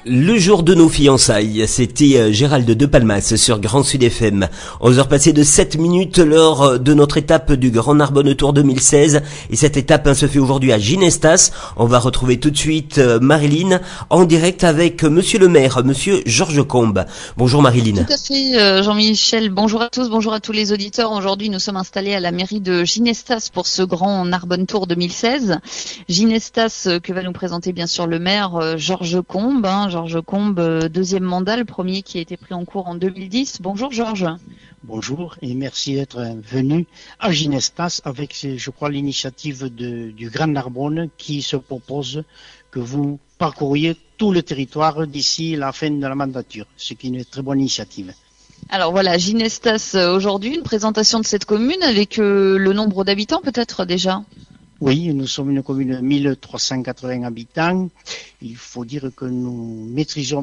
Le jour de nos fiançailles, c'était Gérald de Palmas sur Grand Sud FM. 11h passées de 7 minutes lors de notre étape du Grand Narbonne Tour 2016. Et cette étape se fait aujourd'hui à Ginestas. On va retrouver tout de suite Marilyn en direct avec monsieur le maire, monsieur Georges Combe. Bonjour Marilyn. Tout à fait Jean-Michel, bonjour à tous, bonjour à tous les auditeurs. Aujourd'hui nous sommes installés à la mairie de Ginestas pour ce Grand Narbonne Tour 2016. Ginestas que va nous présenter bien sûr le maire Georges Combe. Georges Combe, deuxième mandat, le premier qui a été pris en cours en 2010. Bonjour Georges. Bonjour et merci d'être venu à Ginestas avec, je crois, l'initiative du Grand Narbonne qui se propose que vous parcouriez tout le territoire d'ici la fin de la mandature, ce qui est une très bonne initiative. Alors voilà, Ginestas aujourd'hui, une présentation de cette commune avec le nombre d'habitants peut-être déjà. Oui, nous sommes une commune de 1380 habitants. Il faut dire que nous maîtrisons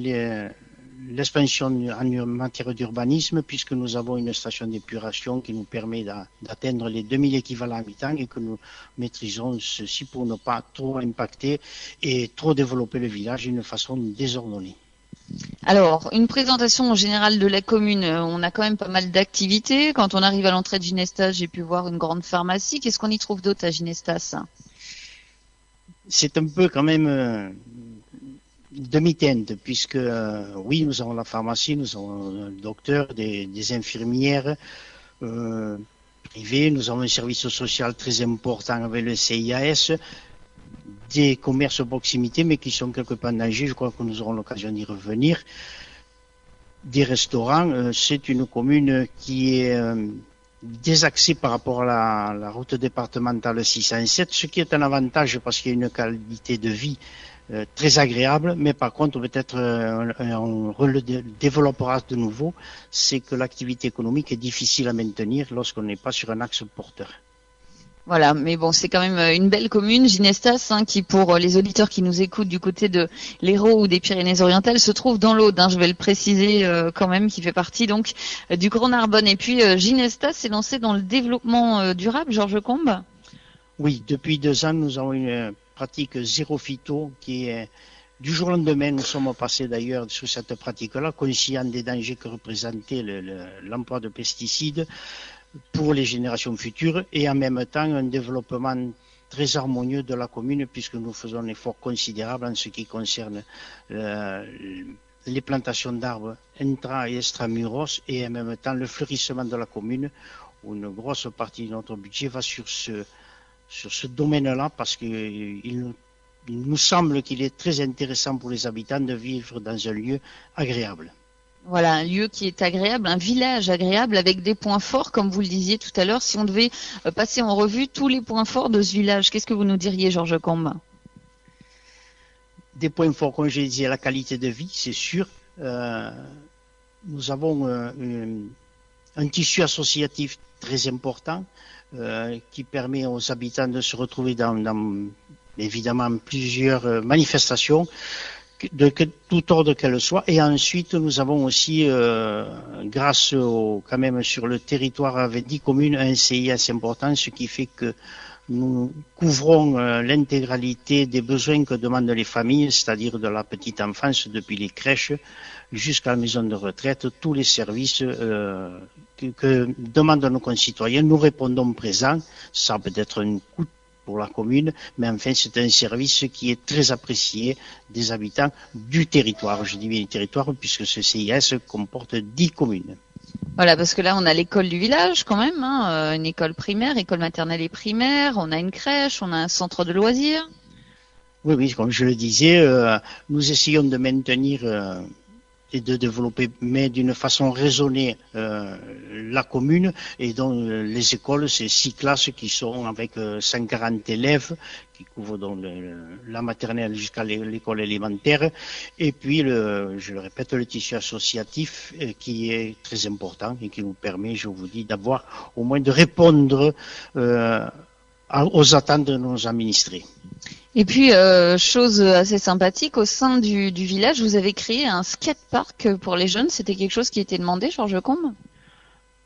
l'expansion en matière d'urbanisme puisque nous avons une station d'épuration qui nous permet d'atteindre les 2000 équivalents habitants et que nous maîtrisons ceci pour ne pas trop impacter et trop développer le village d'une façon désordonnée. Alors, une présentation générale de la commune, on a quand même pas mal d'activités. Quand on arrive à l'entrée de Ginestas, j'ai pu voir une grande pharmacie. Qu'est-ce qu'on y trouve d'autre à Ginestas ? C'est un peu quand même demi-teinte, puisque oui, nous avons la pharmacie, nous avons un docteur, des infirmières privées, nous avons un service social très important avec le CIAS, des commerces de proximité, mais qui sont quelque peu en danger. Je crois que nous aurons l'occasion d'y revenir. Des restaurants, c'est une commune qui est désaxée par rapport à la route départementale 607, ce qui est un avantage parce qu'il y a une qualité de vie très agréable, mais par contre peut-être on le développera de nouveau, c'est que l'activité économique est difficile à maintenir lorsqu'on n'est pas sur un axe porteur. Voilà, mais bon, c'est quand même une belle commune, Ginestas, qui pour les auditeurs qui nous écoutent du côté de l'Hérault ou des Pyrénées-Orientales se trouve dans l'Aude. Je vais le préciser quand même, qui fait partie donc du Grand Narbonne. Et puis Ginestas s'est lancé dans le développement durable, Georges Combe. Oui, depuis 2 ans, nous avons une pratique zéro phyto qui est du jour au lendemain. Nous sommes passés d'ailleurs sur cette pratique-là, conscients des dangers que représentait l'emploi de pesticides pour les générations futures et en même temps un développement très harmonieux de la commune puisque nous faisons un effort considérable en ce qui concerne les plantations d'arbres intra et extramuros et en même temps le fleurissement de la commune où une grosse partie de notre budget va sur ce domaine-là parce qu'il nous semble qu'il est très intéressant pour les habitants de vivre dans un lieu agréable. Voilà, un lieu qui est agréable, un village agréable avec des points forts, comme vous le disiez tout à l'heure. Si on devait passer en revue tous les points forts de ce village, qu'est-ce que vous nous diriez, Georges Combe ? Des points forts, comme je disais, la qualité de vie, c'est sûr. Nous avons un tissu associatif très important qui permet aux habitants de se retrouver dans évidemment plusieurs manifestations, de tout ordre qu'elle soit. Et ensuite, nous avons aussi, grâce quand même sur le territoire avec 10 communes, un CIS important, ce qui fait que nous couvrons l'intégralité des besoins que demandent les familles, c'est-à-dire de la petite enfance depuis les crèches jusqu'à la maison de retraite, tous les services que demandent nos concitoyens. Nous répondons présents. Ça peut être un coût pour la commune, mais enfin c'est un service qui est très apprécié des habitants du territoire. Je dis bien du territoire puisque ce CIS comporte 10 communes. Voilà, parce que là on a l'école du village quand même, une école primaire, école maternelle et primaire, on a une crèche, on a un centre de loisirs. Oui, comme je le disais, nous essayons de maintenir et de développer, mais d'une façon raisonnée, la commune. Et donc, les écoles, c'est 6 classes qui sont avec 140 élèves, qui couvrent donc la maternelle jusqu'à l'école élémentaire. Et puis, je le répète, le tissu associatif qui est très important et qui nous permet, je vous dis, d'avoir au moins de répondre aux attentes de nos administrés. Et puis, chose assez sympathique, au sein du village, vous avez créé un skatepark pour les jeunes. C'était quelque chose qui était demandé, Georges Combe ?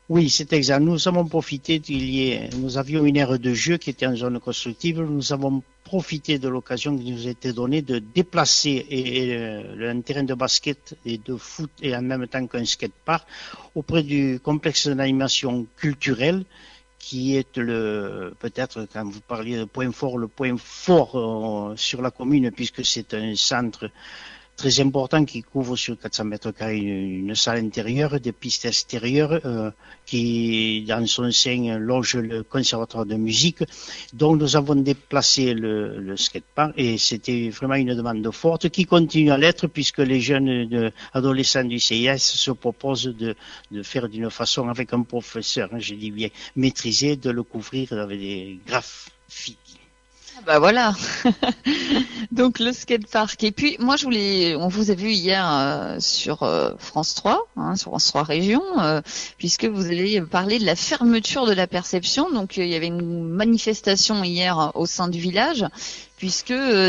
Oui, c'est exact. Nous avons profité nous avions une aire de jeu qui était en zone constructive. Nous avons profité de l'occasion qui nous a été donnée de déplacer un terrain de basket et de foot et en même temps qu'un skatepark auprès du complexe d'animation culturelle qui est peut-être quand vous parliez de point fort, le point fort sur la commune puisque c'est un centre très important qui couvre sur 400 mètres carrés une salle intérieure, des pistes extérieures qui dans son sein loge le conservatoire de musique. Donc nous avons déplacé le skatepark et c'était vraiment une demande forte qui continue à l'être puisque les jeunes adolescents du CIS se proposent de faire d'une façon avec un professeur, je dis bien maîtrisé, de le couvrir avec des graphiques. Bah voilà. Donc le skatepark. Et puis moi on vous a vu hier sur France 3, sur France 3 Région, puisque vous allez parler de la fermeture de la perception. Donc il y avait une manifestation hier au sein du village, puisque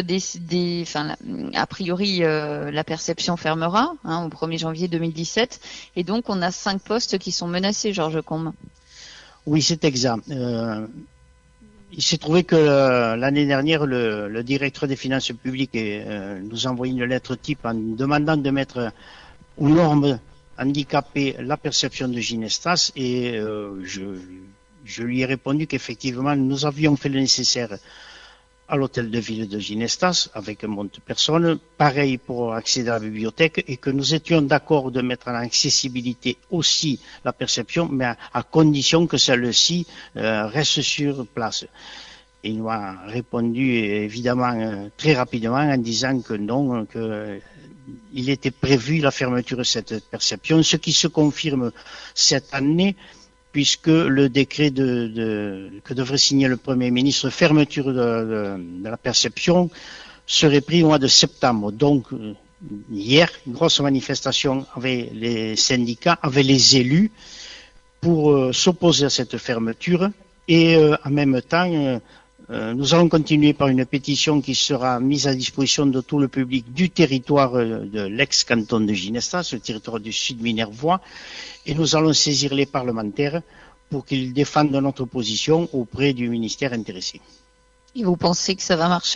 a priori la perception fermera au 1er janvier 2017, et donc on a 5 postes qui sont menacés, Georges Combe. Oui, c'est exact. Il s'est trouvé que l'année dernière, le directeur des finances publiques nous a envoyé une lettre type en demandant de mettre aux normes handicapées la perception de Ginestas et je lui ai répondu qu'effectivement nous avions fait le nécessaire à l'hôtel de ville de Ginestas avec un monte personnes, pareil pour accéder à la bibliothèque et que nous étions d'accord de mettre en accessibilité aussi la perception, mais à condition que celle-ci reste sur place. Et il nous a répondu évidemment très rapidement en disant que non, que il était prévu la fermeture de cette perception, ce qui se confirme cette année, puisque le décret que devrait signer le Premier ministre, fermeture de la perception, serait pris au mois de septembre. Donc, hier, une grosse manifestation avec les syndicats, avec les élus, pour s'opposer à cette fermeture. Et en même temps, nous allons continuer par une pétition qui sera mise à disposition de tout le public du territoire de l'ex-canton de Ginestas, le territoire du Sud Minervois, et nous allons saisir les parlementaires pour qu'ils défendent notre position auprès du ministère intéressé. Et vous pensez que ça va marcher ?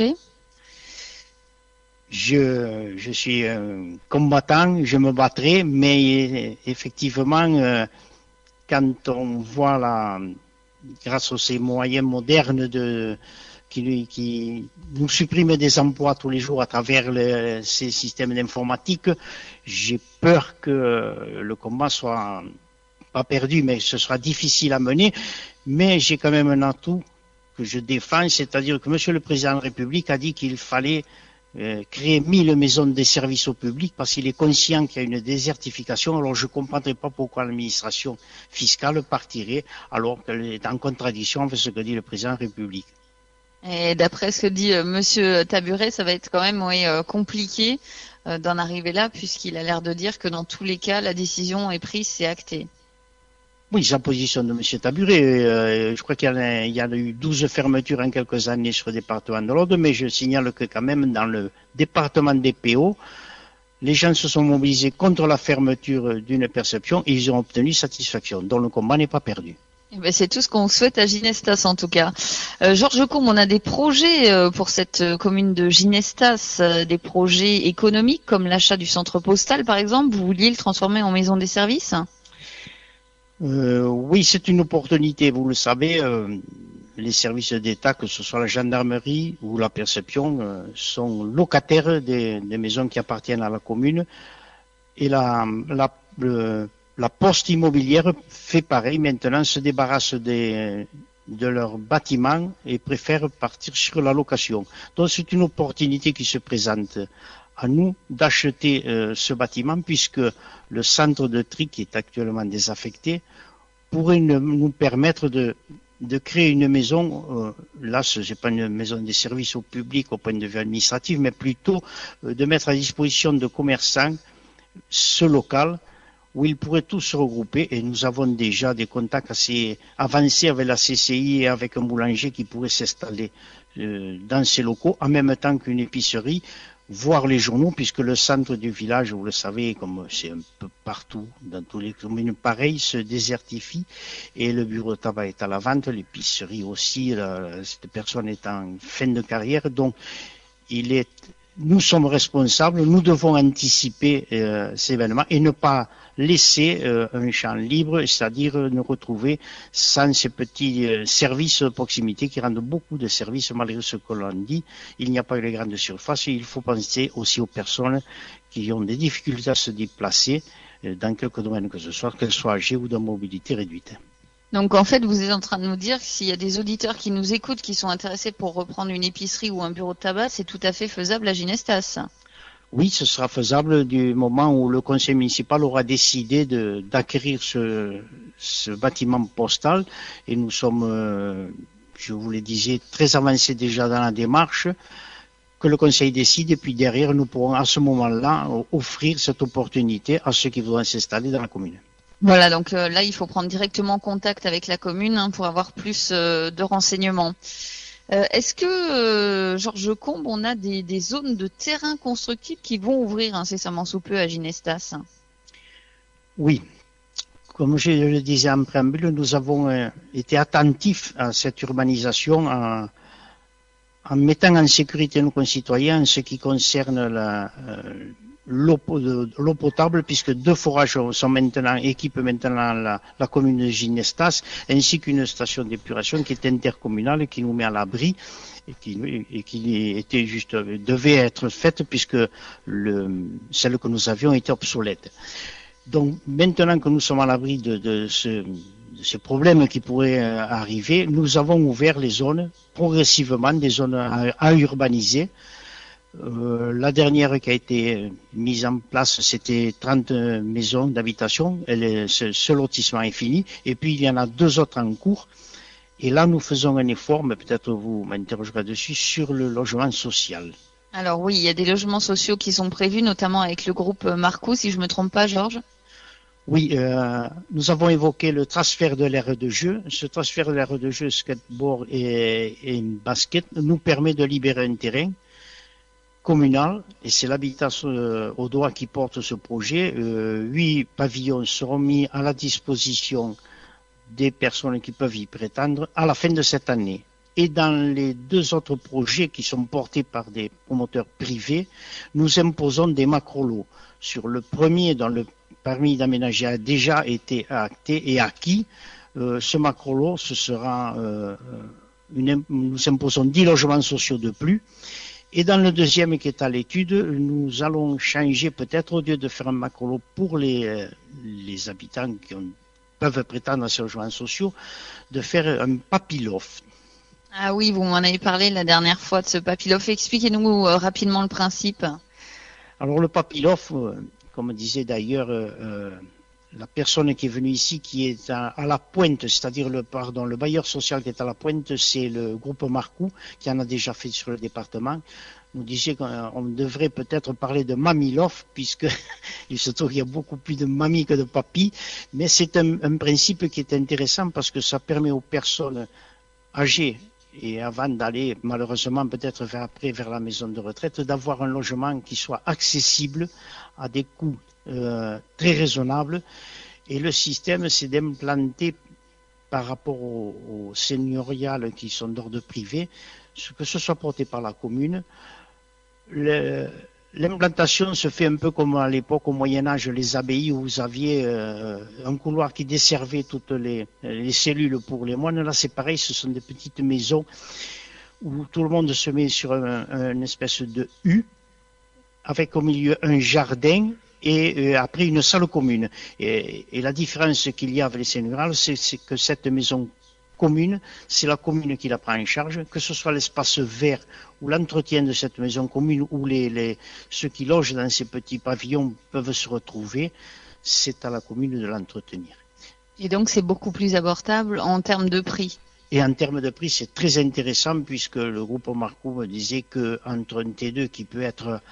Je suis combattant, je me battrai, mais effectivement, quand on voit grâce à ces moyens modernes qui nous suppriment des emplois tous les jours à travers ces systèmes d'informatique, j'ai peur que le combat soit pas perdu, mais ce sera difficile à mener. Mais j'ai quand même un atout que je défends, c'est-à-dire que Monsieur le Président de la République a dit qu'il fallait créer 1000 maisons de services au public parce qu'il est conscient qu'il y a une désertification. Alors je ne comprendrai pas pourquoi l'administration fiscale partirait alors qu'elle est en contradiction avec ce que dit le Président de la République. Et d'après ce que dit Monsieur Taburet, ça va être quand même compliqué d'en arriver là, puisqu'il a l'air de dire que dans tous les cas, la décision est prise, c'est acté. Oui, c'est la position de M. Taburet. Je crois qu'il y a eu 12 fermetures en quelques années sur le département de l'Aude, mais je signale que quand même dans le département des PO, les gens se sont mobilisés contre la fermeture d'une perception et ils ont obtenu satisfaction, dont le combat n'est pas perdu. Eh ben, c'est tout ce qu'on souhaite à Ginestas en tout cas. Georges Combe, on a des projets pour cette commune de Ginestas, des projets économiques comme l'achat du centre postal par exemple. Vous vouliez le transformer en maison des services ? Oui, c'est une opportunité. Vous le savez, les services d'État, que ce soit la gendarmerie ou la perception, sont locataires des maisons qui appartiennent à la commune. Et la poste immobilière fait pareil. Maintenant, se débarrasse de leurs bâtiments et préfère partir sur la location. Donc, c'est une opportunité qui se présente à nous d'acheter ce bâtiment puisque le centre de tri qui est actuellement désaffecté pourrait nous permettre de créer une maison, là c'est pas une maison de services au public au point de vue administratif, mais plutôt de mettre à disposition de commerçants ce local où ils pourraient tous se regrouper et nous avons déjà des contacts assez avancés avec la CCI et avec un boulanger qui pourrait s'installer dans ces locaux en même temps qu'une épicerie voir les journaux, puisque le centre du village, vous le savez, comme c'est un peu partout, dans tous les communes, pareil, se désertifie, et le bureau de tabac est à la vente, l'épicerie aussi, cette personne est en fin de carrière, donc nous sommes responsables, nous devons anticiper ces événements et ne pas laisser un champ libre, c'est-à-dire nous retrouver sans ces petits services de proximité qui rendent beaucoup de services malgré ce que l'on dit. Il n'y a pas eu les grandes surfaces et il faut penser aussi aux personnes qui ont des difficultés à se déplacer dans quelque domaine que ce soit, qu'elles soient âgées ou de mobilité réduite. Donc en fait, vous êtes en train de nous dire que s'il y a des auditeurs qui nous écoutent, qui sont intéressés pour reprendre une épicerie ou un bureau de tabac, c'est tout à fait faisable à Ginestas. Oui, ce sera faisable du moment où le conseil municipal aura décidé d'acquérir ce bâtiment postal. Et nous sommes, je vous le disais, très avancés déjà dans la démarche, que le conseil décide. Et puis derrière, nous pourrons à ce moment-là offrir cette opportunité à ceux qui voudront s'installer dans la commune. Voilà, donc là, il faut prendre directement contact avec la commune pour avoir plus de renseignements. Est-ce que, Georges Combe, on a des zones de terrain constructibles qui vont ouvrir incessamment sous peu à Ginestas? Oui. Comme je le disais en préambule, nous avons été attentifs à cette urbanisation en mettant en sécurité nos concitoyens en ce qui concerne l'eau potable, puisque 2 forages équipent maintenant la commune de Ginestas, ainsi qu'une station d'épuration qui est intercommunale et qui nous met à l'abri et qui devait être faite puisque celle que nous avions était obsolète. Donc maintenant que nous sommes à l'abri de ces problèmes qui pourraient arriver, nous avons ouvert les zones progressivement, des zones à urbaniser. La dernière qui a été mise en place, c'était 30 maisons d'habitation. Ce lotissement est fini. Et puis, il y en a 2 autres en cours. Et là, nous faisons un effort, mais peut-être vous m'interrogerez dessus, sur le logement social. Alors oui, il y a des logements sociaux qui sont prévus, notamment avec le groupe Marcou, si je ne me trompe pas, Georges. Oui, nous avons évoqué le transfert de l'aire de jeu. Ce transfert de l'aire de jeu, skateboard et basket, nous permet de libérer un terrain communal, et c'est l'habitat au droit qui porte ce projet. 8 pavillons seront mis à la disposition des personnes qui peuvent y prétendre à la fin de cette année. Et dans les 2 autres projets qui sont portés par des promoteurs privés, nous imposons des macro-lots. Sur le premier, dont le permis d'aménager a déjà été acté et acquis, ce macro-lot, nous imposons 10 logements sociaux de plus. Et dans le deuxième qui est à l'étude, nous allons changer peut-être, au lieu de faire un macro-lot pour les habitants qui peuvent prétendre à ces logements sociaux, de faire un papy-loft. Ah oui, vous m'en avez parlé la dernière fois de ce papy-loft. Expliquez-nous rapidement le principe. Alors le papy-loft, comme disait d'ailleurs la personne qui est venue ici, qui est à la pointe, c'est-à-dire le bailleur social qui est à la pointe, c'est le groupe Marcou, qui en a déjà fait sur le département. Nous disait qu'on devrait peut-être parler de mamie-loft, puisque il se trouve qu'il y a beaucoup plus de mamies que de papis, mais c'est un principe qui est intéressant parce que ça permet aux personnes âgées, et avant d'aller malheureusement peut-être vers la maison de retraite, d'avoir un logement qui soit accessible à des coûts très raisonnable, et le système c'est d'implanter par rapport aux seigneuriales qui sont d'ordre privé, que ce soit porté par la commune. L'implantation se fait un peu comme à l'époque au Moyen-Âge, les abbayes, où vous aviez un couloir qui desservait toutes les cellules pour les moines. Là c'est pareil, ce sont des petites maisons où tout le monde se met sur une espèce de U, avec au milieu un jardin, et après une salle commune. Et la différence qu'il y a avec les seigneuriales, c'est que cette maison commune, c'est la commune qui la prend en charge, que ce soit l'espace vert ou l'entretien de cette maison commune, où ceux qui logent dans ces petits pavillons peuvent se retrouver, c'est à la commune de l'entretenir. Et donc c'est beaucoup plus abordable en termes de prix. Et en termes de prix, c'est très intéressant, puisque le groupe Marcou me disait qu'entre un T2 qui peut être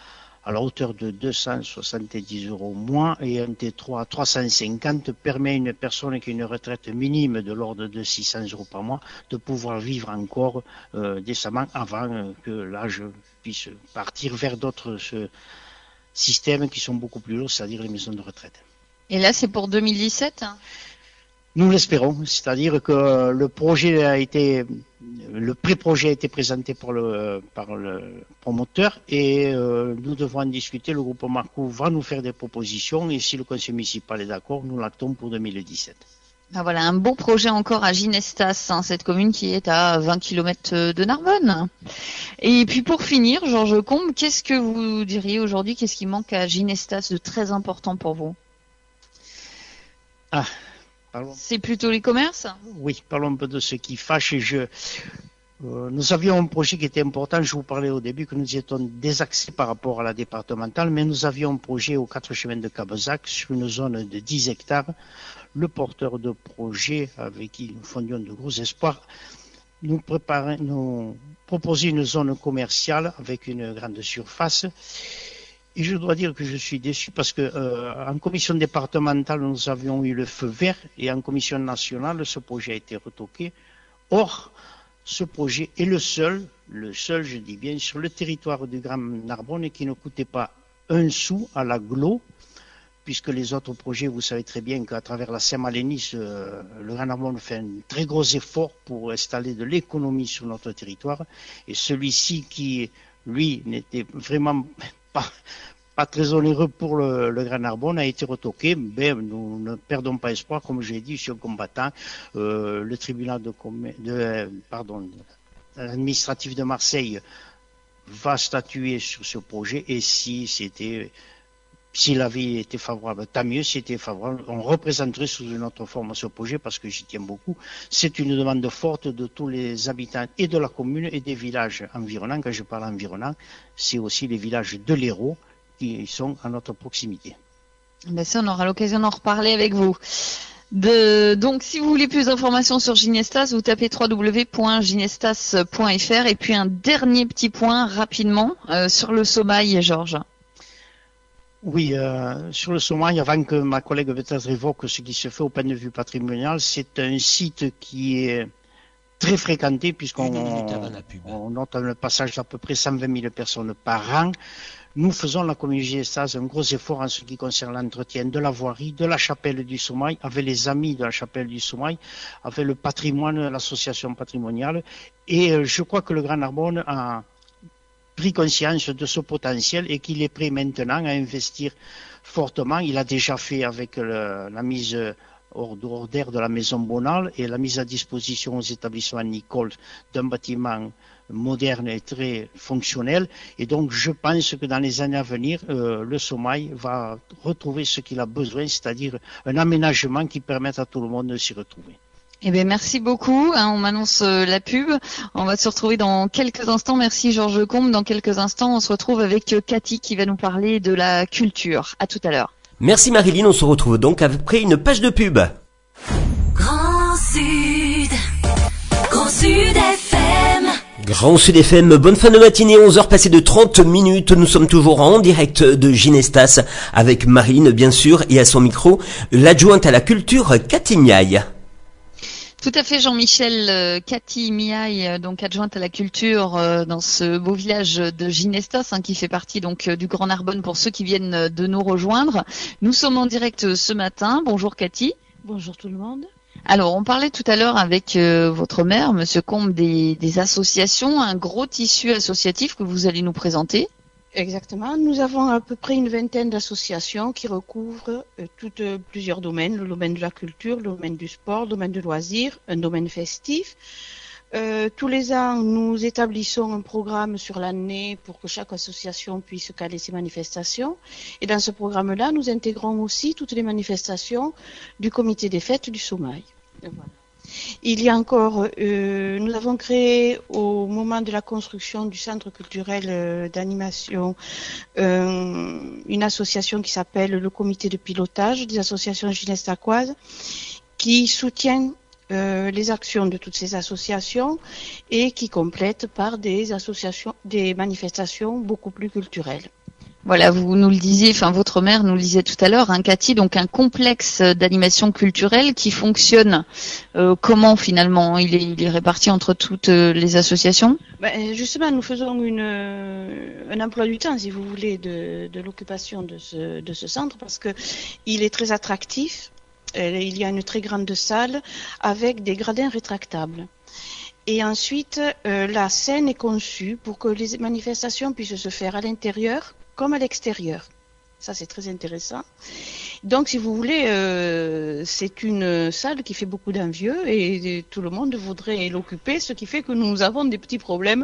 à la hauteur de 270 € moins et un T3 à 350 permet à une personne qui a une retraite minime de l'ordre de 600 € par mois de pouvoir vivre encore décemment avant que l'âge puisse partir vers d'autres systèmes qui sont beaucoup plus lourds, c'est-à-dire les maisons de retraite. Et là, c'est pour 2017 ? Nous l'espérons, c'est-à-dire que le pré-projet a été présenté par le promoteur et nous devons en discuter. Le groupe Marco va nous faire des propositions et si le conseil municipal est d'accord, nous l'actons pour 2017. Ah voilà, un beau projet encore à Ginestas, cette commune qui est à 20 km de Narbonne. Et puis pour finir, Georges Combe, qu'est-ce que vous diriez aujourd'hui, qu'est-ce qui manque à Ginestas de très important pour vous ? C'est plutôt les commerces ? Oui, parlons un peu de ce qui fâche. Nous avions un projet qui était important. Je vous parlais au début que nous étions désaxés par rapport à la départementale, mais nous avions un projet aux 4 chemins de Cabezac sur une zone de 10 hectares. Le porteur de projet, avec qui nous fondions de gros espoirs, nous proposait une zone commerciale avec une grande surface. Et je dois dire que je suis déçu parce que en commission départementale, nous avions eu le feu vert et en commission nationale, ce projet a été retoqué. Or, ce projet est le seul, je dis bien, sur le territoire du Grand Narbonne qui ne coûtait pas un sou à l'agglo, puisque les autres projets, vous savez très bien qu'à travers la Saint-Malénis, le Grand Narbonne fait un très gros effort pour installer de l'économie sur notre territoire. Et celui-ci qui, lui, n'était vraiment pas très onéreux pour le Grand Narbonne a été retoqué. Mais nous ne perdons pas espoir, comme je l'ai dit, sur combattant. Le tribunal administratif de Marseille va statuer sur ce projet et si l'avis était favorable, tant mieux. Si c'était favorable, on représenterait sous une autre forme ce projet parce que j'y tiens beaucoup. C'est une demande forte de tous les habitants et de la commune et des villages environnants. Quand je parle environnants, c'est aussi les villages de l'Hérault qui sont à notre proximité. Ben ça, on aura l'occasion d'en reparler avec vous. Donc, si vous voulez plus d'informations sur Ginestas, vous tapez www.ginestas.fr et puis un dernier petit point rapidement sur le Somail, Georges. Oui, sur le Somail, avant que ma collègue peut-être évoque ce qui se fait au point de vue patrimonial, c'est un site qui est très fréquenté puisqu'on note le passage d'à peu près 120 000 personnes par an. Nous faisons, la communauté Ginestas, un gros effort en ce qui concerne l'entretien de la voirie, de la chapelle du Somail, avec les amis de la chapelle du Somail, avec le patrimoine, l'association patrimoniale. Et je crois que le Grand Narbonne a pris conscience de ce potentiel et qu'il est prêt maintenant à investir fortement. Il a déjà fait avec la mise hors d'air de la maison Bonal et la mise à disposition aux établissements Nicole d'un bâtiment moderne et très fonctionnel. Et donc, je pense que dans les années à venir, le Somail va retrouver ce qu'il a besoin, c'est-à-dire un aménagement qui permette à tout le monde de s'y retrouver. Eh bien, merci beaucoup. On m'annonce la pub. On va se retrouver dans quelques instants. Merci Georges Combe. Dans quelques instants, on se retrouve avec Cathy qui va nous parler de la culture. À tout à l'heure. Merci Marilyn. On se retrouve donc après une page de pub. Grand Sud FM. Grand Sud FM, bonne fin de matinée, 11h passées de 30 minutes. Nous sommes toujours en direct de Ginestas avec Marine, bien sûr, et à son micro, l'adjointe à la culture, Cathy Miaille. Tout à fait, Jean-Michel. Cathy Miaille, donc adjointe à la culture dans ce beau village de Ginestas, qui fait partie donc du Grand Narbonne pour ceux qui viennent de nous rejoindre. Nous sommes en direct ce matin. Bonjour Cathy. Bonjour tout le monde. Alors, on parlait tout à l'heure avec votre maire, Monsieur Combe, des associations, un gros tissu associatif que vous allez nous présenter. Exactement. Nous avons à peu près une vingtaine d'associations qui recouvrent plusieurs domaines. Le domaine de la culture, le domaine du sport, le domaine du loisir, un domaine festif. Tous les ans, nous établissons un programme sur l'année pour que chaque association puisse caler ses manifestations. Et dans ce programme-là, nous intégrons aussi toutes les manifestations du comité des fêtes du Somail. Voilà. Il y a encore, nous avons créé au moment de la construction du centre culturel d'animation une association qui s'appelle le comité de pilotage des associations ginestacoises qui soutient les actions de toutes ces associations et qui complète par des manifestations beaucoup plus culturelles. Voilà, vous nous le disiez, enfin votre mère nous le disait tout à l'heure, Cathy, donc un complexe d'animation culturelle qui fonctionne comment finalement? Il est réparti entre toutes les associations? Justement, nous faisons un emploi du temps, si vous voulez, de l'occupation de ce centre, parce que il est très attractif. Il y a une très grande salle avec des gradins rétractables. Et ensuite, la scène est conçue pour que les manifestations puissent se faire à l'intérieur comme à l'extérieur. Ça, c'est très intéressant. Donc, si vous voulez, c'est une salle qui fait beaucoup d'envieux et tout le monde voudrait l'occuper, ce qui fait que nous avons des petits problèmes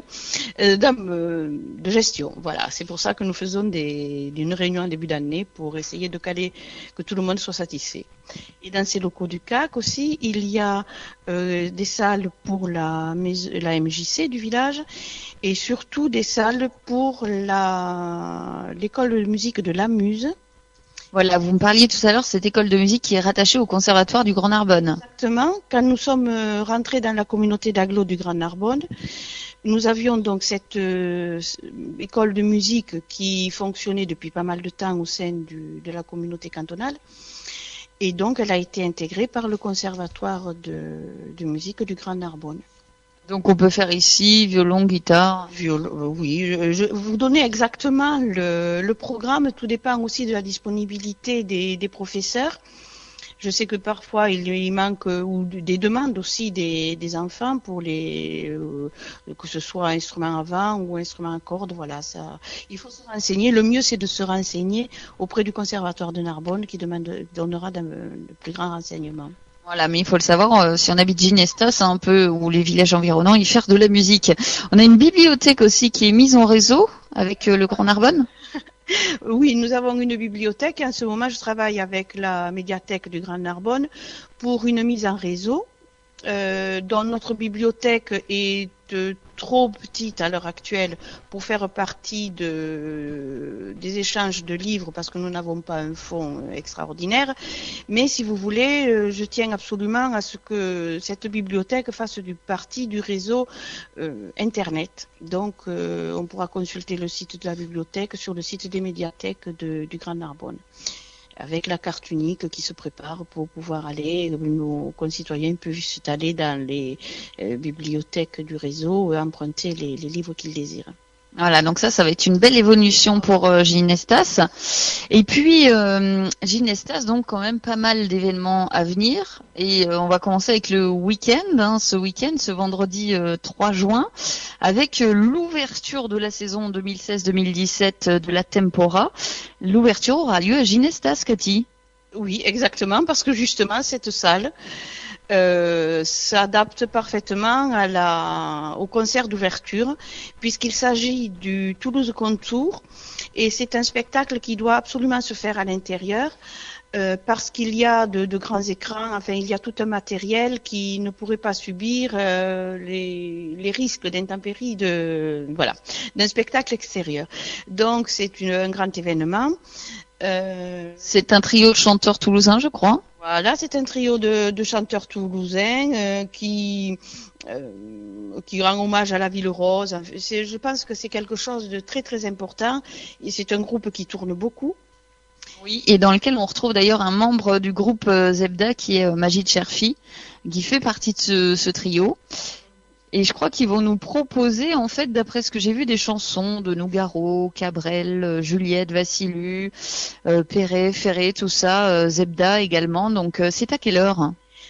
de gestion. Voilà, c'est pour ça que nous faisons une réunion en début d'année pour essayer de caler que tout le monde soit satisfait. Et dans ces locaux du CAC aussi, il y a des salles pour la MJC du village et surtout des salles pour l'école de musique de la Muse. Voilà, vous me parliez tout à l'heure de cette école de musique qui est rattachée au conservatoire du Grand Narbonne. Exactement. Quand nous sommes rentrés dans la communauté d'agglo du Grand Narbonne, nous avions donc cette école de musique qui fonctionnait depuis pas mal de temps au sein de la communauté cantonale. Et donc, elle a été intégrée par le conservatoire de musique du Grand Narbonne. Donc, on peut faire ici violon, guitare. Oui, je vous donner exactement le programme. Tout dépend aussi de la disponibilité des professeurs. Je sais que parfois il manque ou des demandes aussi des enfants pour que ce soit instrument à vent ou instrument à cordes. Voilà, ça. Il faut se renseigner. Le mieux, c'est de se renseigner auprès du conservatoire de Narbonne qui donnera de plus grands renseignements. Voilà, mais il faut le savoir, si on habite Ginestas, un peu, ou les villages environnants, ils faire de la musique. On a une bibliothèque aussi qui est mise en réseau avec le Grand Narbonne. Oui, nous avons une bibliothèque. En ce moment, je travaille avec la médiathèque du Grand Narbonne pour une mise en réseau. Dont notre bibliothèque est trop petite à l'heure actuelle pour faire partie des échanges de livres parce que nous n'avons pas un fonds extraordinaire. Mais si vous voulez, je tiens absolument à ce que cette bibliothèque fasse partie du réseau Internet. Donc, on pourra consulter le site de la bibliothèque sur le site des médiathèques du Grand Narbonne, avec la carte unique qui se prépare pour pouvoir aller, nos concitoyens peuvent s'installer dans les bibliothèques du réseau et emprunter les livres qu'ils désirent. Voilà, donc ça va être une belle évolution pour Ginestas. Et puis, Ginestas, donc quand même pas mal d'événements à venir. Et on va commencer avec le week-end, ce vendredi 3 juin, avec l'ouverture de la saison 2016-2017 de la Tempora. L'ouverture aura lieu à Ginestas, Cathy. Oui, exactement, parce que justement, cette salle s'adapte parfaitement au concert d'ouverture, puisqu'il s'agit du Toulouse Contour, et c'est un spectacle qui doit absolument se faire à l'intérieur, parce qu'il y a de grands écrans, enfin il y a tout un matériel qui ne pourrait pas subir les risques d'intempéries d'un spectacle extérieur. Donc c'est un grand événement. C'est un trio de chanteurs toulousains, je crois. Voilà, c'est un trio de chanteurs toulousains qui rend hommage à la Ville Rose. Je pense que c'est quelque chose de très très important. Et c'est un groupe qui tourne beaucoup. Oui, et dans lequel on retrouve d'ailleurs un membre du groupe Zebda qui est Majid Cherfi, qui fait partie de ce trio. Et je crois qu'ils vont nous proposer, en fait, d'après ce que j'ai vu, des chansons de Nougaro, Cabrel, Juliette, Vassilou, Perret, Ferré, tout ça, Zebda également. Donc, c'est à quelle heure ?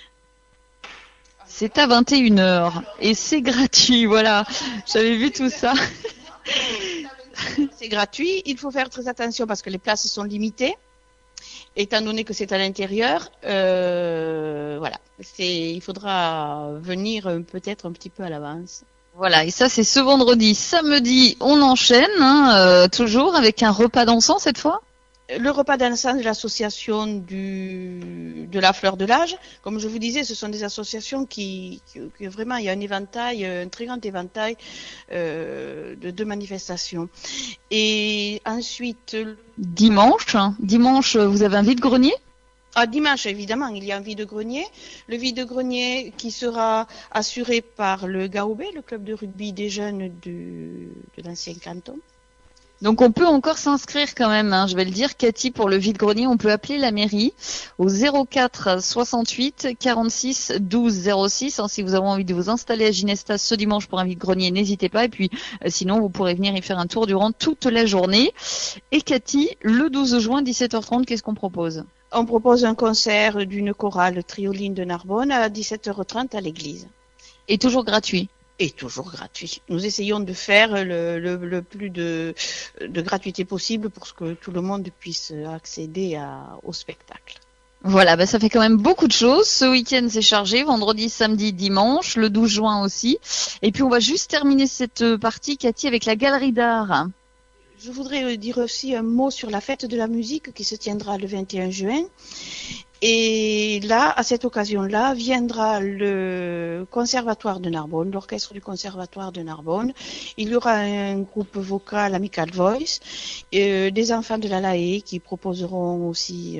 C'est à 21h. Et c'est gratuit, voilà. J'avais vu tout ça. C'est gratuit. Il faut faire très attention parce que les places sont limitées. Étant donné que c'est à l'intérieur, voilà, il faudra venir peut-être un petit peu à l'avance. Voilà, et ça c'est ce vendredi. Samedi, on enchaîne, toujours avec un repas dansant cette fois. Le repas dansant de l'association de la Fleur de l'Âge. Comme je vous disais, ce sont des associations qui vraiment, il y a un éventail, un très grand éventail de manifestations. Et ensuite... Dimanche, vous avez un vide-grenier ? Dimanche, évidemment, il y a un vide-grenier. Le vide-grenier qui sera assuré par le GAOB, le club de rugby des jeunes de l'ancien canton. Donc on peut encore s'inscrire quand même, hein, je vais le dire, Cathy, pour le vide-grenier, on peut appeler la mairie au 04 68 46 12 06. Hein, si vous avez envie de vous installer à Ginestas ce dimanche pour un vide-grenier, n'hésitez pas. Et puis sinon, vous pourrez venir y faire un tour durant toute la journée. Et Cathy, le 12 juin, 17h30, qu'est-ce qu'on propose ? On propose un concert d'une chorale Trioline de Narbonne à 17h30 à l'église. Et toujours gratuit. Et toujours gratuit. Nous essayons de faire le plus de gratuité possible pour que tout le monde puisse accéder au spectacle. Voilà, ça fait quand même beaucoup de choses. Ce week-end, c'est chargé. Vendredi, samedi, dimanche, le 12 juin aussi. Et puis, on va juste terminer cette partie, Cathy, avec la galerie d'art. Je voudrais dire aussi un mot sur la fête de la musique qui se tiendra le 21 juin. Et là, à cette occasion-là, viendra le Conservatoire de Narbonne, l'orchestre du Conservatoire de Narbonne. Il y aura un groupe vocal Amical Voice, des enfants de la LAE qui proposeront aussi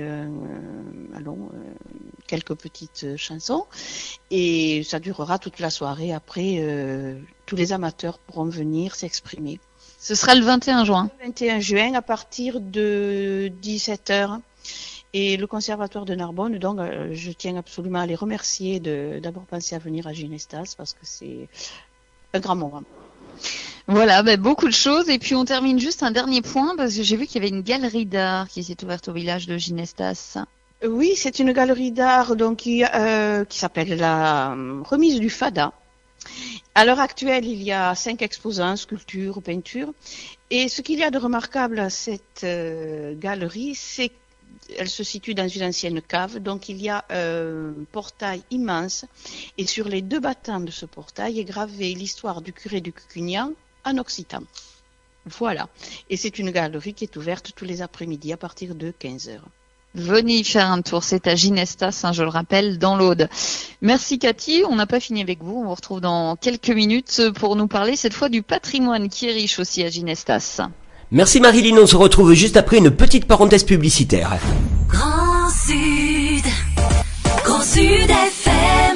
quelques petites chansons. Et ça durera toute la soirée. Après, tous les amateurs pourront venir s'exprimer. Ce sera le 21 juin. Le 21 juin à partir de 17h. Et le Conservatoire de Narbonne, donc, je tiens absolument à les remercier d'avoir pensé à venir à Ginestas parce que c'est un grand moment. Voilà, beaucoup de choses. Et puis, on termine juste un dernier point parce que j'ai vu qu'il y avait une galerie d'art qui s'est ouverte au village de Ginestas. Oui, c'est une galerie d'art donc qui s'appelle la Remise du Fada. À l'heure actuelle, il y a 5 exposants, sculptures, peintures. Et ce qu'il y a de remarquable à cette galerie, c'est elle se situe dans une ancienne cave, donc il y a un portail immense et sur les 2 battants de ce portail est gravée l'histoire du curé du Cucugnan en occitan. Voilà. Et c'est une galerie qui est ouverte tous les après-midi à partir de 15h. Venez y faire un tour, c'est à Ginestas, je le rappelle, dans l'Aude. Merci Cathy, on n'a pas fini avec vous, on vous retrouve dans quelques minutes pour nous parler cette fois du patrimoine qui est riche aussi à Ginestas. Merci Marilyn, on se retrouve juste après une petite parenthèse publicitaire. Grand Sud, Grand Sud FM.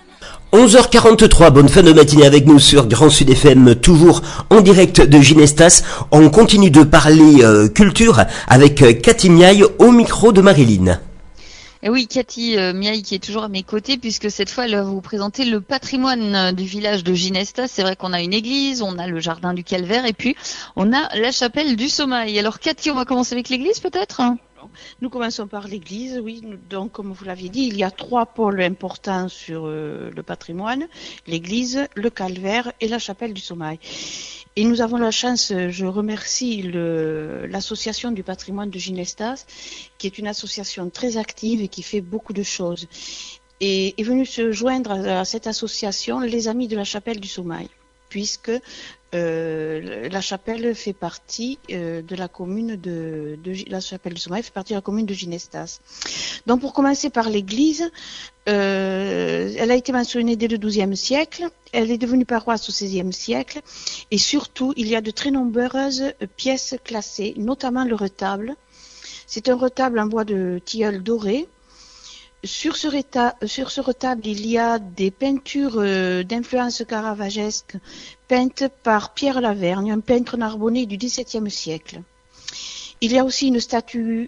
11h43, bonne fin de matinée avec nous sur Grand Sud FM, toujours en direct de Ginestas. On continue de parler culture avec Cathy Miaille au micro de Marilyn. Et oui, Cathy Miaille qui est toujours à mes côtés puisque cette fois elle va vous présenter le patrimoine du village de Ginestas. C'est vrai qu'on a une église, on a le jardin du Calvaire et puis on a la chapelle du Sommeil. Alors Cathy, on va commencer avec l'église peut-être ? Nous commençons par l'église, oui. Donc, comme vous l'aviez dit, il y a 3 pôles importants sur le patrimoine. L'église, le calvaire et la chapelle du Sommeil. Et nous avons la chance, je remercie l'association du patrimoine de Ginestas, qui est une association très active et qui fait beaucoup de choses. Et est venu se joindre à cette association les amis de la chapelle du Sommeil, puisque la chapelle fait partie de la commune la chapelle du Sommeil fait partie de la commune de Ginestas. Donc pour commencer par l'église, elle a été mentionnée dès le XIIe siècle, elle est devenue paroisse au XVIe siècle et surtout il y a de très nombreuses pièces classées, notamment le retable. C'est un retable en bois de tilleul doré. Sur ce retable, il y a des peintures d'influence caravagesque peintes par Pierre Lavergne, un peintre narbonnais du XVIIe siècle. Il y a aussi une statue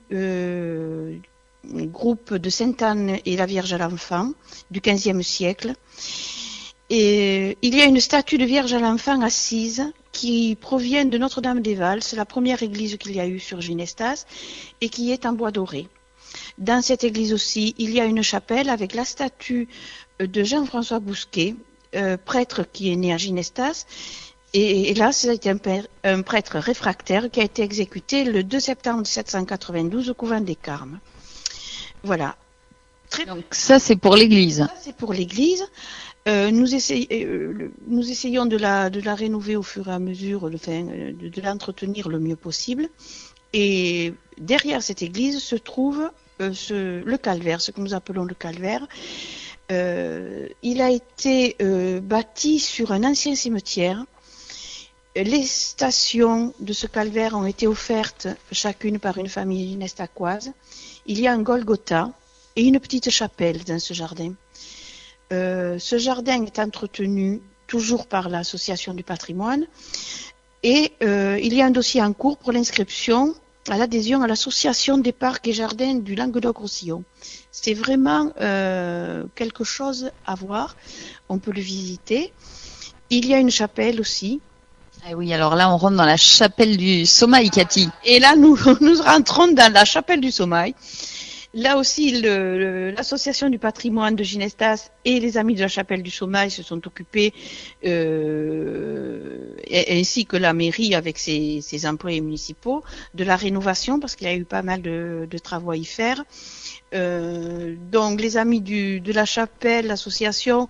groupe de Sainte-Anne et la Vierge à l'Enfant du XVe siècle. Et il y a une statue de Vierge à l'Enfant assise qui provient de Notre-Dame-des-Vals, c'est la première église qu'il y a eu sur Ginestas et qui est en bois doré. Dans cette église aussi, il y a une chapelle avec la statue de Jean-François Bousquet, prêtre qui est né à Ginestas. Et là, c'est un prêtre réfractaire qui a été exécuté le 2 septembre 1792 au couvent des Carmes. Voilà. Donc ça, c'est pour l'église. Ça, c'est pour l'église. Nous essayons de la rénover au fur et à mesure, de l'entretenir le mieux possible. Et derrière cette église se trouve le calvaire, ce que nous appelons le calvaire. Il a été bâti sur un ancien cimetière. Les stations de ce calvaire ont été offertes chacune par une famille nestacoise. Il y a un Golgotha et une petite chapelle dans ce jardin. Ce jardin est entretenu toujours par l'association du patrimoine Et il y a un dossier en cours pour l'inscription à l'adhésion à l'association des parcs et jardins du Languedoc-Roussillon. C'est vraiment quelque chose à voir. On peut le visiter. Il y a une chapelle aussi. Ah oui, alors là, on rentre dans la chapelle du Sommeil, Cathy. Et là, nous rentrons dans la chapelle du Sommeil. Là aussi, l'association du patrimoine de Ginestas et les amis de la chapelle du Sommeil se sont occupés, ainsi que la mairie avec ses employés municipaux, de la rénovation, parce qu'il y a eu pas mal de travaux à y faire. Donc, les amis de la chapelle, l'association,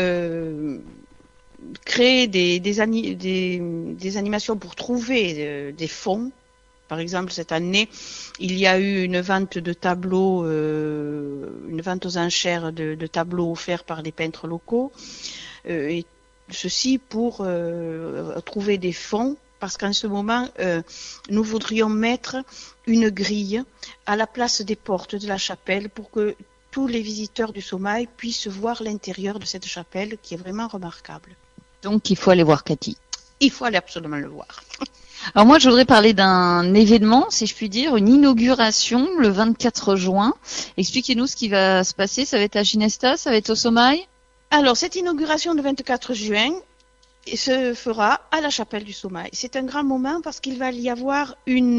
créent des animations pour trouver des fonds. Par exemple, cette année, il y a eu une vente de tableaux, une vente aux enchères de tableaux offerts par les peintres locaux, et ceci pour trouver des fonds, parce qu'en ce moment, nous voudrions mettre une grille à la place des portes de la chapelle pour que tous les visiteurs du Sommeil puissent voir l'intérieur de cette chapelle, qui est vraiment remarquable. Donc, il faut aller voir Cathy. Il faut aller absolument le voir. Alors moi, je voudrais parler d'un événement, si je puis dire, une inauguration le 24 juin. Expliquez-nous ce qui va se passer. Ça va être à Ginestas, ça va être au Sommeil? Alors, cette inauguration le 24 juin se fera à la chapelle du Sommeil. C'est un grand moment parce qu'il va y avoir une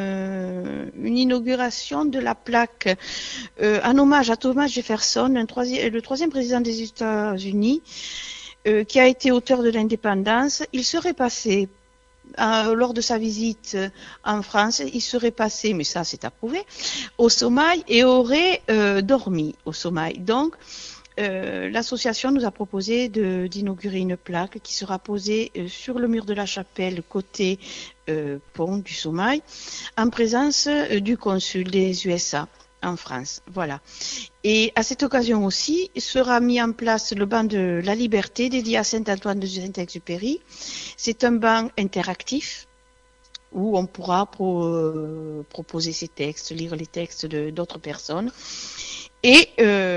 inauguration de la plaque en hommage à Thomas Jefferson, le troisième président des États-Unis, qui a été auteur de l'indépendance. Il serait passé lors de sa visite en France, il serait passé, mais ça c'est approuvé, au Sommeil et aurait dormi au Sommeil. Donc, l'association nous a proposé d'inaugurer une plaque qui sera posée sur le mur de la chapelle côté pont du Sommeil, en présence du consul des USA en France. Voilà. Et à cette occasion aussi, sera mis en place le banc de la Liberté dédié à Saint-Antoine de Saint-Exupéry. C'est un banc interactif où on pourra proposer ses textes, lire les textes d'autres personnes. Et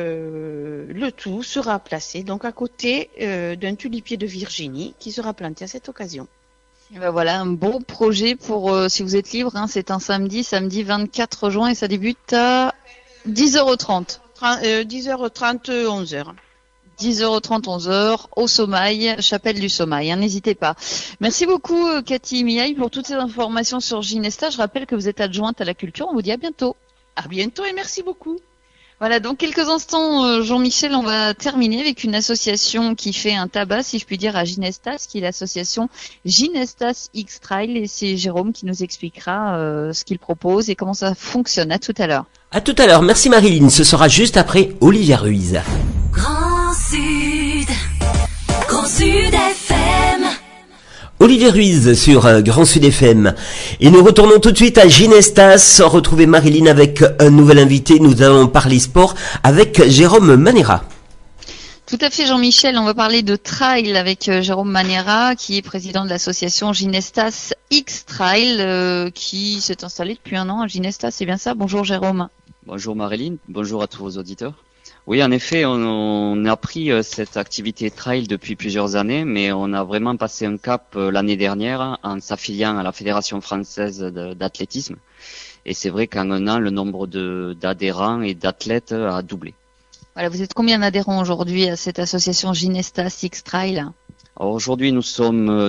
le tout sera placé donc à côté d'un tulipier de Virginie qui sera planté à cette occasion. Et ben voilà, un beau projet pour si vous êtes libre. Hein, c'est un samedi 24 juin et ça débute à 10h30. 10h30, 11h. 10h30, 11h, au Sommeil, chapelle du Sommeil. Hein, n'hésitez pas. Merci beaucoup, Cathy Miaille, pour toutes ces informations sur Ginestas. Je rappelle que vous êtes adjointe à la culture. On vous dit à bientôt. À bientôt et merci beaucoup. Voilà, dans quelques instants, Jean-Michel, on va terminer avec une association qui fait un tabac, si je puis dire, à Ginestas, qui est l'association Ginestas X-Trail. Et c'est Jérôme qui nous expliquera ce qu'il propose et comment ça fonctionne. À tout à l'heure. À tout à l'heure. Merci Marilyn. Ce sera juste après Olivia Ruiz. Grand Sud, Grand Sud FM. Olivier Ruiz sur Grand Sud FM. Et nous retournons tout de suite à Ginestas, retrouver Marilyn avec un nouvel invité. Nous allons parler sport avec Jérôme Manera. Tout à fait, Jean-Michel. On va parler de trail avec Jérôme Manera, qui est président de l'association Ginestas X-Trail, qui s'est installé depuis 1 an à Ginestas. C'est bien ça? Bonjour Jérôme. Bonjour Marilyn, bonjour à tous vos auditeurs. Oui, en effet, on a pris cette activité trail depuis plusieurs années, mais on a vraiment passé un cap l'année dernière en s'affiliant à la Fédération française d'athlétisme. Et c'est vrai qu'en 1 an, le nombre d'adhérents et d'athlètes a doublé. Voilà, vous êtes combien d'adhérents aujourd'hui à cette association Ginestas X-Trail? Alors aujourd'hui, nous sommes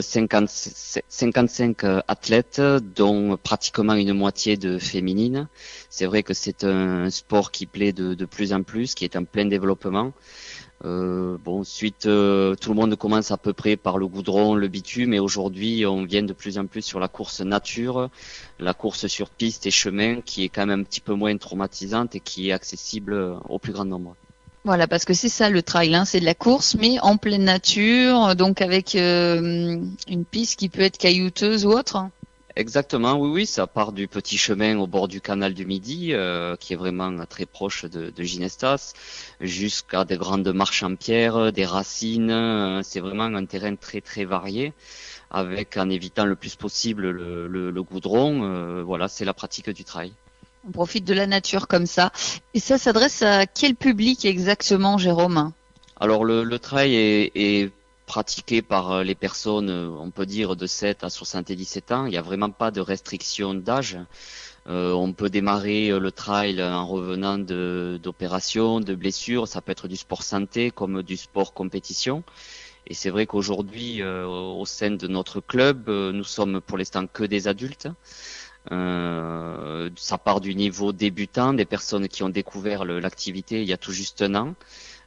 55 athlètes, dont pratiquement une moitié de féminines. C'est vrai que c'est un sport qui plaît de plus en plus, qui est en plein développement. Ensuite, tout le monde commence à peu près par le goudron, le bitume, et aujourd'hui, on vient de plus en plus sur la course nature, la course sur piste et chemin, qui est quand même un petit peu moins traumatisante et qui est accessible au plus grand nombre. Voilà, parce que c'est ça le trail, hein, c'est de la course, mais en pleine nature, donc avec une piste qui peut être caillouteuse ou autre. Exactement, oui, ça part du petit chemin au bord du canal du Midi, qui est vraiment très proche de Ginestas, jusqu'à des grandes marches en pierre, des racines. C'est vraiment un terrain très très varié, avec en évitant le plus possible le goudron. Voilà, c'est la pratique du trail. On profite de la nature comme ça. Et ça s'adresse à quel public exactement, Jérôme? Alors le trail est pratiqué par les personnes, on peut dire, de 7 à 77 ans. Il n'y a vraiment pas de restriction d'âge. On peut démarrer le trail en revenant d'opérations, de blessures. Ça peut être du sport santé comme du sport compétition. Et c'est vrai qu'aujourd'hui, au sein de notre club, nous sommes pour l'instant que des adultes. Ça part du niveau débutant, des personnes qui ont découvert l'activité il y a tout juste un an,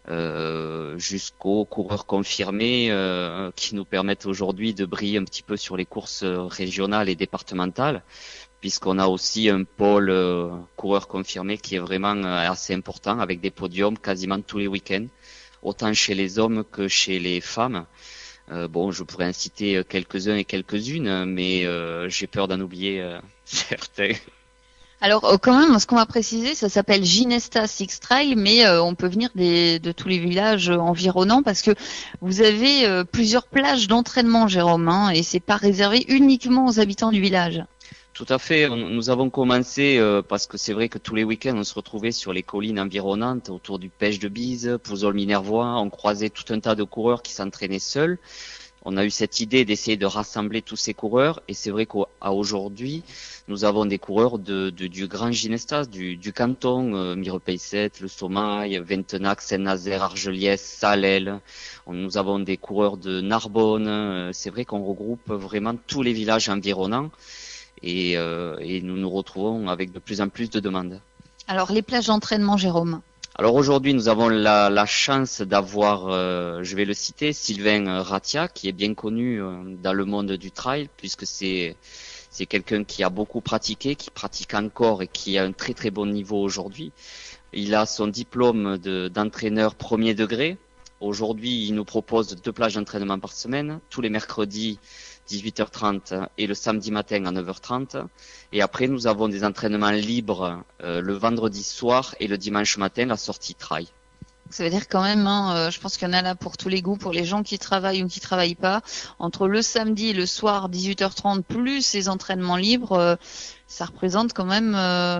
jusqu'aux coureurs confirmés qui nous permettent aujourd'hui de briller un petit peu sur les courses régionales et départementales, puisqu'on a aussi un pôle coureurs confirmés qui est vraiment assez important, avec des podiums quasiment tous les week-ends, autant chez les hommes que chez les femmes. Je pourrais en citer quelques-uns et quelques-unes, mais j'ai peur d'en oublier certains. Alors quand même, ce qu'on va préciser, ça s'appelle Ginesta Six Trail, mais on peut venir de tous les villages environnants parce que vous avez plusieurs plages d'entraînement, Jérôme, hein, et c'est pas réservé uniquement aux habitants du village. Tout à fait. Nous avons commencé parce que c'est vrai que tous les week-ends on se retrouvait sur les collines environnantes autour du Pêche de Bise, Pouzol-Minervois. On croisait tout un tas de coureurs qui s'entraînaient seuls. On a eu cette idée d'essayer de rassembler tous ces coureurs, et c'est vrai qu'à aujourd'hui, nous avons des coureurs du Grand Ginestas, du canton, Mirepeilset, Le Sommail, Ventenac, Saint-Nazaire, Argeliès, Salelles. Nous avons des coureurs de Narbonne. C'est vrai qu'on regroupe vraiment tous les villages environnants, et nous nous retrouvons avec de plus en plus de demandes. Alors, les plages d'entraînement, Jérôme? Alors aujourd'hui, nous avons la chance d'avoir, je vais le citer, Sylvain Ratia, qui est bien connu dans le monde du trail, puisque c'est quelqu'un qui a beaucoup pratiqué, qui pratique encore et qui a un très très bon niveau aujourd'hui. Il a son diplôme d'entraîneur premier degré. Aujourd'hui, il nous propose 2 plages d'entraînement par semaine, tous les mercredis 18h30 et le samedi matin à 9h30. Et après, nous avons des entraînements libres le vendredi soir et le dimanche matin, la sortie trail. Ça veut dire quand même, je pense qu'il y en a là pour tous les goûts, pour les gens qui travaillent ou qui travaillent pas. Entre le samedi et le soir 18h30 plus les entraînements libres, ça représente quand même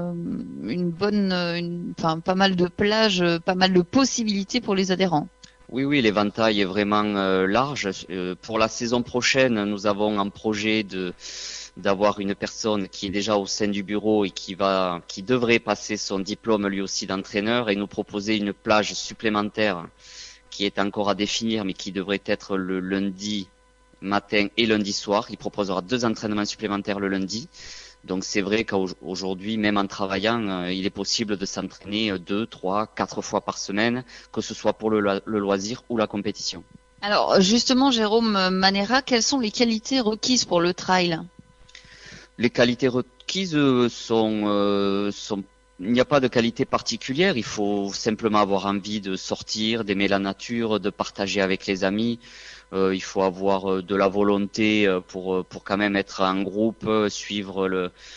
pas mal de plages, pas mal de possibilités pour les adhérents. Oui, l'éventail est vraiment large. Pour la saison prochaine, nous avons un projet d'avoir une personne qui est déjà au sein du bureau et qui devrait passer son diplôme lui aussi d'entraîneur et nous proposer une plage supplémentaire qui est encore à définir, mais qui devrait être le lundi matin et lundi soir. Il proposera 2 entraînements supplémentaires le lundi. Donc c'est vrai qu'aujourd'hui, même en travaillant, il est possible de s'entraîner 2, 3, 4 fois par semaine, que ce soit pour le loisir ou la compétition. Alors justement, Jérôme Manera, quelles sont les qualités requises pour le trail? Les qualités requises sont il n'y a pas de qualité particulière. Il faut simplement avoir envie de sortir, d'aimer la nature, de partager avec les amis. Il faut avoir de la volonté pour quand même être en groupe, suivre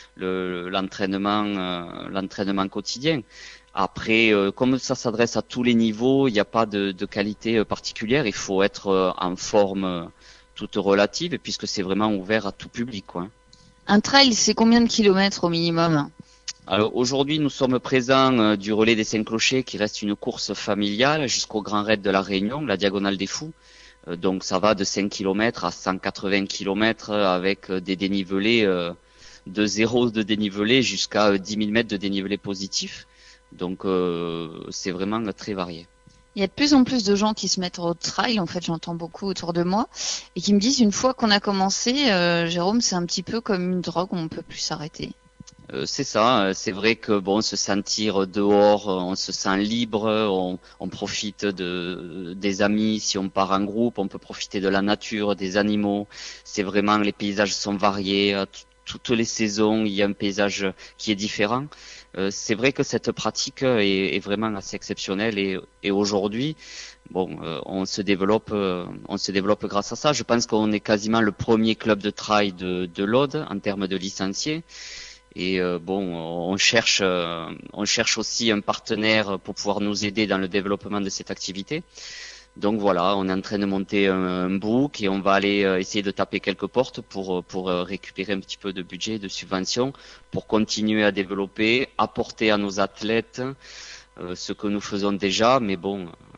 l'entraînement quotidien. Après, comme ça s'adresse à tous les niveaux, il n'y a pas de qualité particulière. Il faut être en forme toute relative, puisque c'est vraiment ouvert à tout public, quoi. Un trail, c'est combien de kilomètres au minimum? Alors aujourd'hui, nous sommes présents du relais des Saint-Clochers, qui reste une course familiale, jusqu'au Grand Raid de la Réunion, la Diagonale des Fous. Donc ça va de 5 km à 180 km avec des dénivelés de 0 de dénivelé jusqu'à 10 000 mètres de dénivelé positif. Donc c'est vraiment très varié. Il y a de plus en plus de gens qui se mettent au trail, en fait j'entends beaucoup autour de moi, et qui me disent une fois qu'on a commencé, Jérôme, c'est un petit peu comme une drogue, on ne peut plus s'arrêter. C'est ça, c'est vrai que se sentir dehors, on se sent libre, on profite des amis, si on part en groupe, on peut profiter de la nature, des animaux. C'est vraiment, les paysages sont variés, toutes les saisons, il y a un paysage qui est différent. C'est vrai que cette pratique est vraiment assez exceptionnelle et aujourd'hui, on se développe grâce à ça. Je pense qu'on est quasiment le premier club de trail de l'Aude en termes de licenciés. Et on cherche aussi un partenaire pour pouvoir nous aider dans le développement de cette activité. Donc voilà, on est en train de monter un book et on va aller essayer de taper quelques portes pour récupérer un petit peu de budget, de subventions, pour continuer à développer, apporter à nos athlètes ce que nous faisons déjà, mais bon.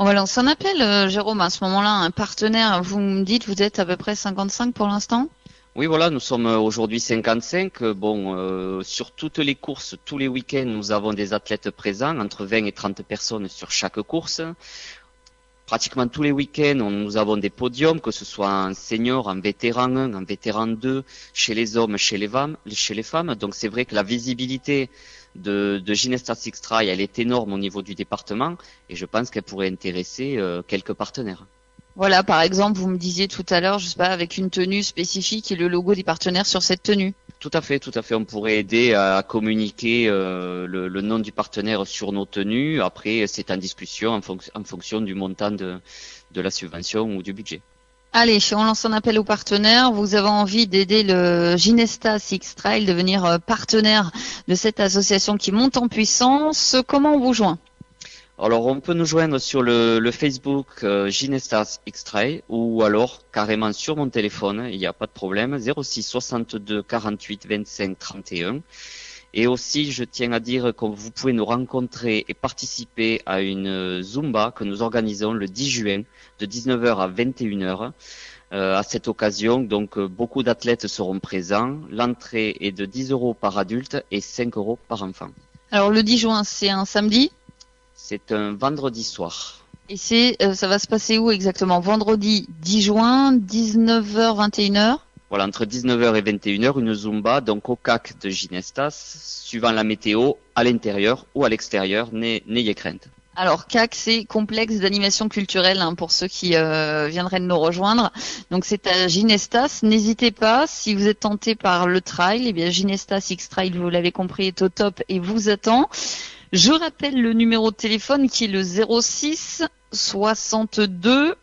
On va lancer un appel, Jérôme, à ce moment-là, un partenaire. Vous me dites, vous êtes à peu près 55 pour l'instant? Oui, voilà, nous sommes aujourd'hui 55. Sur toutes les courses, tous les week-ends, nous avons des athlètes présents, entre 20 et 30 personnes sur chaque course. Pratiquement tous les week-ends, nous avons des podiums, que ce soit en senior, en vétéran 1, en vétéran 2, chez les hommes, chez les femmes. Donc c'est vrai que la visibilité de Ginestas X-Trail, elle est énorme au niveau du département, et je pense qu'elle pourrait intéresser quelques partenaires. Voilà, par exemple, vous me disiez tout à l'heure, je sais pas, avec une tenue spécifique et le logo des partenaires sur cette tenue. Tout à fait. On pourrait aider à communiquer le nom du partenaire sur nos tenues. Après, c'est en discussion en fonction du montant de la subvention ou du budget. Allez, on lance un appel aux partenaires. Vous avez envie d'aider le Ginestas X-Trail, devenir partenaire de cette association qui monte en puissance. Comment on vous joint ? Alors, on peut nous joindre sur le Facebook Ginestas X-Trail ou alors carrément sur mon téléphone, il n'y a pas de problème, 06 62 48 25 31. Et aussi, je tiens à dire que vous pouvez nous rencontrer et participer à une Zumba que nous organisons le 10 juin de 19h à 21h. À cette occasion, donc beaucoup d'athlètes seront présents. L'entrée est de 10 € par adulte et 5 € par enfant. Alors, le 10 juin, c'est un samedi ? C'est un vendredi soir. Et ça va se passer où exactement ? Vendredi 10 juin, 19h, 21h ? Voilà, entre 19h et 21h, une Zumba, donc au CAC de Ginestas, suivant la météo, à l'intérieur ou à l'extérieur, n'ayez crainte. Alors, CAC, c'est complexe d'animation culturelle, pour ceux qui viendraient de nous rejoindre. Donc, c'est à Ginestas. N'hésitez pas, si vous êtes tenté par le trail, eh bien, Ginestas X-Trail, vous l'avez compris, est au top et vous attend. Je rappelle le numéro de téléphone qui est le 06 62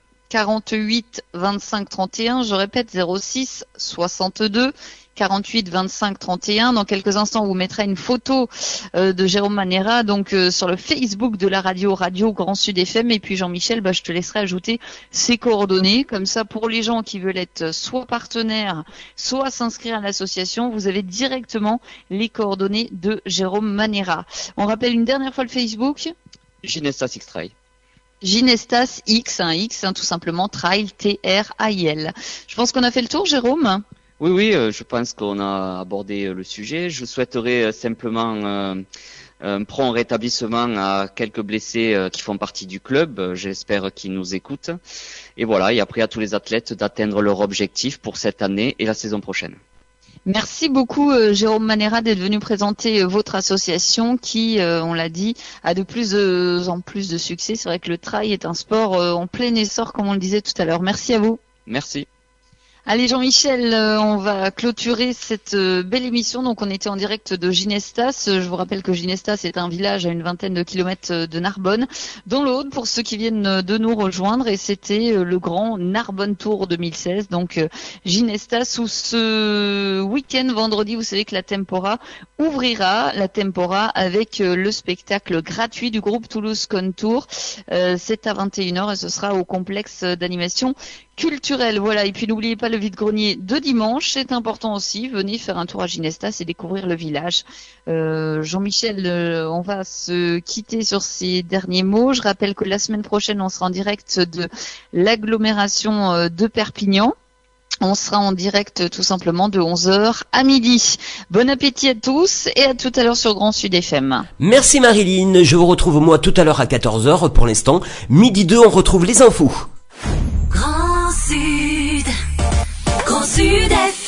48 25 31. Je répète, 06 62 48 25 31. Dans quelques instants, on vous mettra une photo de Jérôme Manera donc sur le Facebook de la radio Grand Sud FM. Et puis Jean-Michel, je te laisserai ajouter ses coordonnées. Comme ça, pour les gens qui veulent être soit partenaires, soit s'inscrire à l'association, vous avez directement les coordonnées de Jérôme Manera. On rappelle une dernière fois le Facebook. Ginestas X-Trail. Ginestas X, tout simplement, Trail, T-R-A-I-L. Je pense qu'on a fait le tour, Jérôme. Oui, je pense qu'on a abordé le sujet. Je souhaiterais simplement un prompt rétablissement à quelques blessés qui font partie du club. J'espère qu'ils nous écoutent. Et voilà, et après à tous les athlètes d'atteindre leur objectif pour cette année et la saison prochaine. Merci beaucoup Jérôme Manera d'être venu présenter votre association qui, on l'a dit, a de plus en plus de succès. C'est vrai que le trail est un sport en plein essor, comme on le disait tout à l'heure. Merci à vous. Merci. Allez Jean-Michel, on va clôturer cette belle émission. Donc on était en direct de Ginestas. Je vous rappelle que Ginestas est un village à une vingtaine de kilomètres de Narbonne, dans l'Aude, pour ceux qui viennent de nous rejoindre. Et c'était le grand Narbonne Tour 2016. Donc Ginestas, où ce week-end, vendredi, vous savez que la Tempora ouvrira. La Tempora avec le spectacle gratuit du groupe Toulouse Contour. C'est à 21h et ce sera au complexe d'animation culturel. Voilà. Et puis n'oubliez pas le vide-grenier de dimanche, c'est important aussi. Venez faire un tour à Ginestas et découvrir le village. Jean-Michel, on va se quitter sur ces derniers mots. Je rappelle que la semaine prochaine, on sera en direct de l'agglomération de Perpignan. On sera en direct tout simplement de 11h à midi. Bon appétit à tous et à tout à l'heure sur Grand Sud FM. Merci Marilyn, je vous retrouve moi tout à l'heure à 14h pour l'instant. Midi 2, on retrouve les infos. Grand Sud FM.